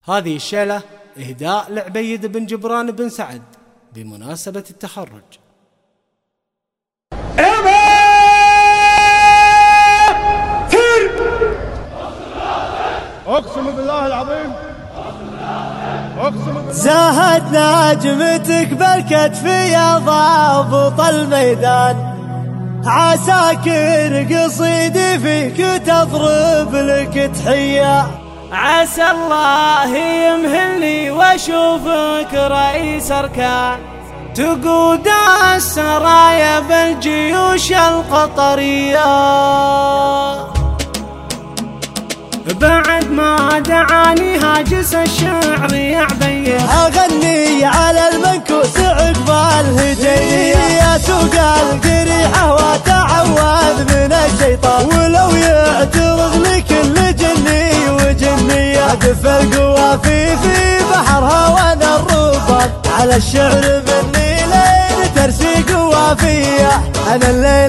هذه الشيلة إهداء لعبيد بن جبران بن سعد بمناسبة التخرج. أقسم بالله العظيم زاهت نجمتك بالكتف يا ضابط الميدان، عساكر قصيدي فيك تضرب لك تحية. عسى الله يمهلني واشوفك رئيس اركان، تقود السرايا بالجيوش القطرية. بعد ما دعاني هاجس الشعر يا عبيد، اغني على المنكوس عقب الهجية. سوق القريحة وتعوذ من الشيطان، ولو يعترض لكل جني وجنية. ادف القوافي في بحرها وانا الرباط، على الشعر مني لين ترسي قوافية. انا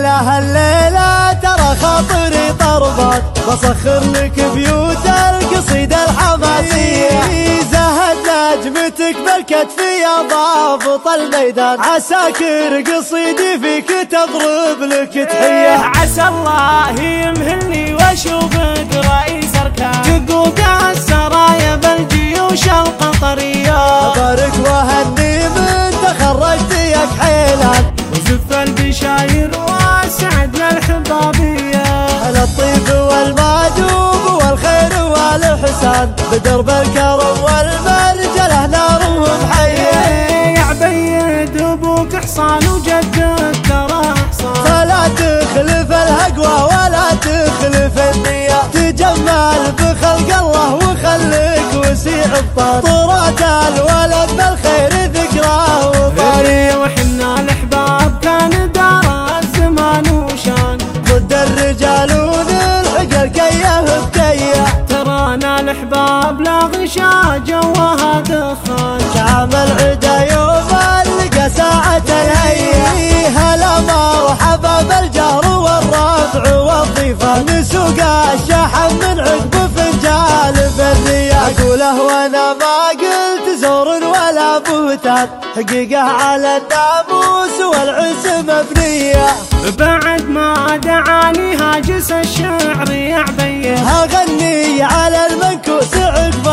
الليلة ترى خاطري طربات، بسخر لك بيوت القصيدة الحماسية. زهد نجمتك بالكتف يا ضابط الميدان، عساكر قصيدي فيك تضرب لك تحية. عسى الله يمهلني واشوفك رئيس اركان، تقود السرايا بالجيوش القطرية. ابارك وهني من تخرجت يا كحيلان، وزف البشاير واسعد للحبابية. على الطيب والمعجوب والخير والحسان، بدرب الكرم والمرجله نارهم حيه. يا عبيد ابوك حصان وجدك ترى حصان، فلا تخلف الهقوى ولا تخلف النية. تجمل بخلق الله وخليك وسيع الطار، طرات الولد بالخير ذكراه وطاري. وحنا الاحباب كان دار الزمان وشان، ضد الرجال وذي الحجر كيه بكيه. ترانا الاحباب لا غشا جوها دخان، شعب العدا يوم لقى ساعة الهية. هلا مرحبا بالجار والرفع والضيفة، نسوق الشحن من عقب فنجال بالرياح. اقوله وانا ما قلت زور ولا بهتان، حقيقة على الناموس والعز مبنية. بعد ما دعاني هاجس الشعر يا عبيد، اغني على المنكوس عقب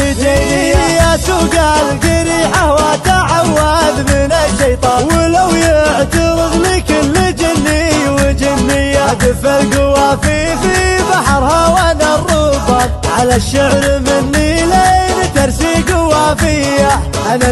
الهجية. سوق القريحة وتعوذ من الشيطان، ولو يعترض لكل جني وجنية. ادف القوافي في بحرها وانا الرباط، على الشعر مني لين ترسي قوافية. انا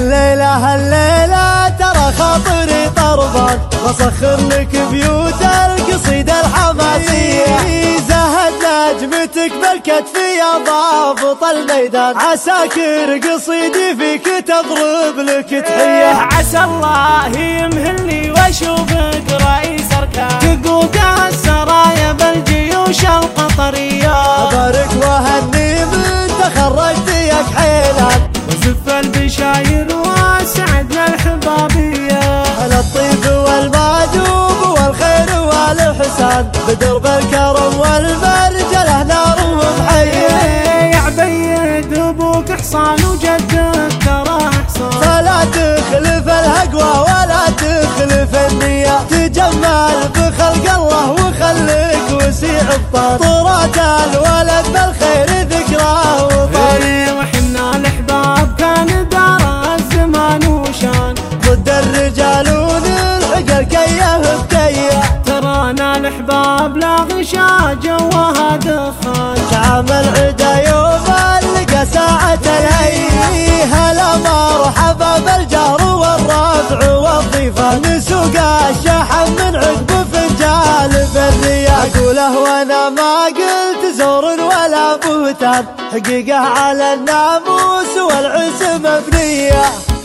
الليلة ترى خاطري طربان، بسخر لك بيوت القصيدة الحماسية. زهد نجمتك بالكتف يا ضابط الميدان، عساكر قصيدي فيك تضرب لك تحية. عسى الله يمهلني واشوفك رئيس اركان، تقود السرايا بالجيوش القطرية. ابارك وهني من تخرجت يا كحيلان، وزف البشاير واسعد للحبابية. على الطيب والمعجوب والخير والحسان، بدرب الكرم والمرجله نارهم حيه. يا عبيد ابوك حصان وجدك ترى حصان، فلا تخلف الهقوى ولا تخلف النية. تجمل بخلق الله وخليك وسيع الطار، طرات الولد بالخير ذكراه وطاري. وحنا الاحباب كان دار الزمان وشان، ضد الرجال وذي الحجر كيه بكيه. ترانا الاحباب لا غشا جوها دخان، شعب العدا يوم لقى ساعة الهية. هلا مرحبا بالجار والرفع والضيفة، نسوق الشحن من عقب فنجال بالرياح. اقوله وانا ما قلت زور ولا بهتان، حقيقة على الناموس والعز مبنية.